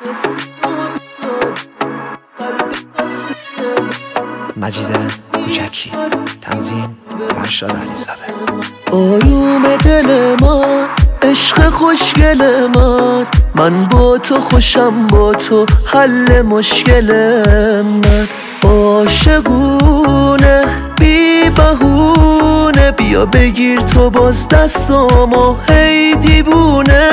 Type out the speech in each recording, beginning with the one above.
مجید کوچکی، تنظیم فرشاد علیزاده. آروم دل من، عشق خوشگل من با تو خوشم، با تو حل مشکل من. عاشقونه بی بهونه، بیا بگیر تو باز دستامو هی دیوونه.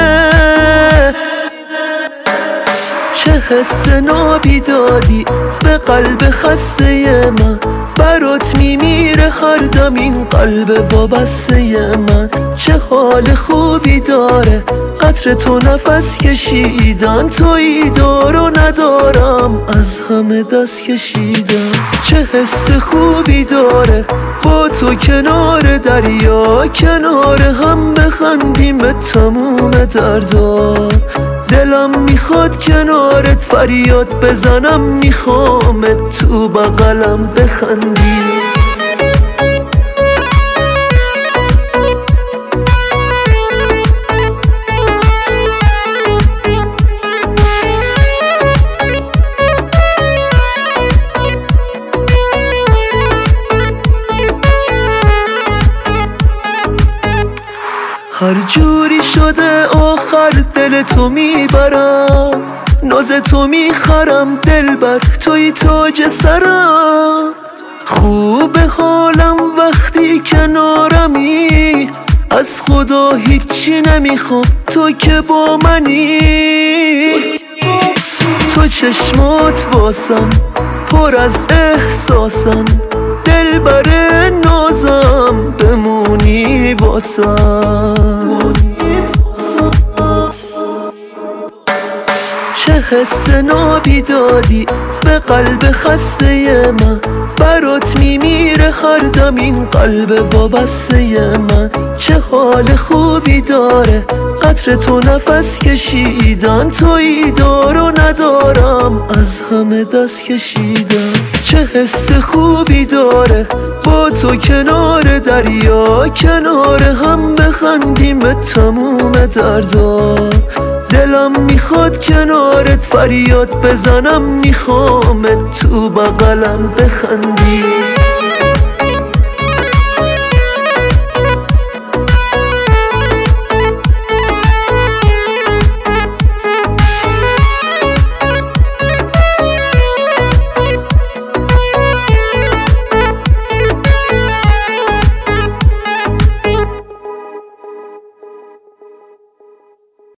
چه حس نابیدادی به قلب خسته من، برات میمیره هر دم این قلب وابسته من. چه حال خوبی داره قطر تو نفس کشیدن، تویی دار و ندارم از همه دست کشیدم. چه حس خوبی داره با تو کنار دریا، کنار هم بخندیم به تموم دردا. دلم میخواد کنارت فریاد بزنم، میخوامت تو بغلم بخندی. هر جوری شده آخر دل تو میبرم، ناز تو میخرم دلبر توی تاج سرم. خوبه حالم وقتی کنارمی، از خدا هیچی نمیخوام تو که با منی. تو چشمات واسم پر از احساسن، دلبر نازم بمونی واسم. چه حس نابیدادی به قلب خسته من، برات میمیره هر دم این قلب وابسته من. چه حال خوبی داره قطر تو نفس کشیدن، تویی دار و ندارم از همه دست کشیدم. چه حس خوبی داره با تو کنار دریا، کنار هم بخندیم به تموم دردا. دلم میخواد کنارت فریاد بزنم، میخوامت تو بغلم بخندی.